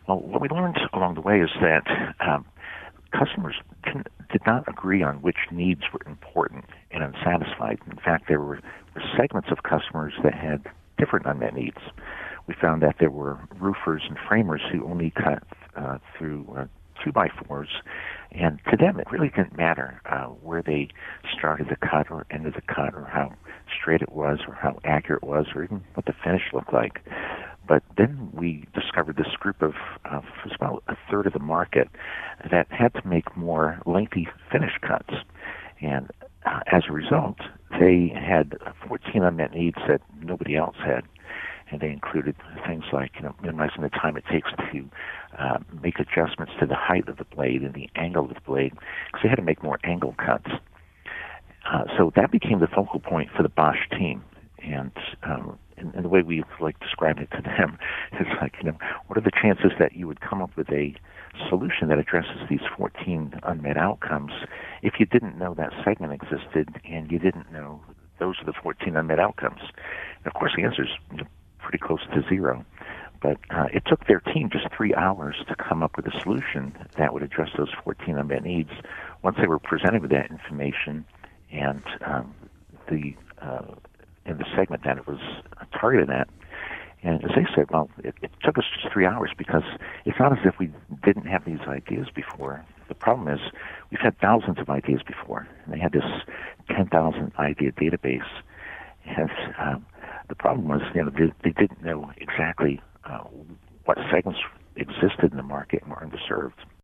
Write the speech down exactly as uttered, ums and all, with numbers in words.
Well, what we learned along the way is that um, customers can, did not agree on which needs were important and unsatisfied. In fact, there were, were segments of customers that had different unmet needs. We found that there were roofers and framers who only cut uh, through uh, two by fours, and to them it really didn't matter uh, where they started the cut or ended the cut, or how straight it was, or how accurate it was, or even what the finish looked like. But then we discovered this group of, of it was about a third of the market that had to make more lengthy finish cuts. And uh, as a result, they had fourteen unmet needs that nobody else had. And they included things like, you know, minimizing the time it takes to uh, make adjustments to the height of the blade and the angle of the blade, because they had to make more angle cuts. Uh, so that became the focal point for the Bosch team. And, um, and, and the way we like describe it to them is like, you know, what are the chances that you would come up with a solution that addresses these fourteen unmet outcomes if you didn't know that segment existed and you didn't know those are the fourteen unmet outcomes? And of course, the answer is, you know, pretty close to zero. But uh, it took their team just three hours to come up with a solution that would address those fourteen unmet needs. Once they were presented with that information and um, the uh, in the segment that it was targeted at, and as they said, well, it, it took us just three hours because it's not as if we didn't have these ideas before. The problem is we've had thousands of ideas before, and they had this ten thousand idea database. And um, the problem was, you know, they, they didn't know exactly uh, what segments existed in the market and were underserved.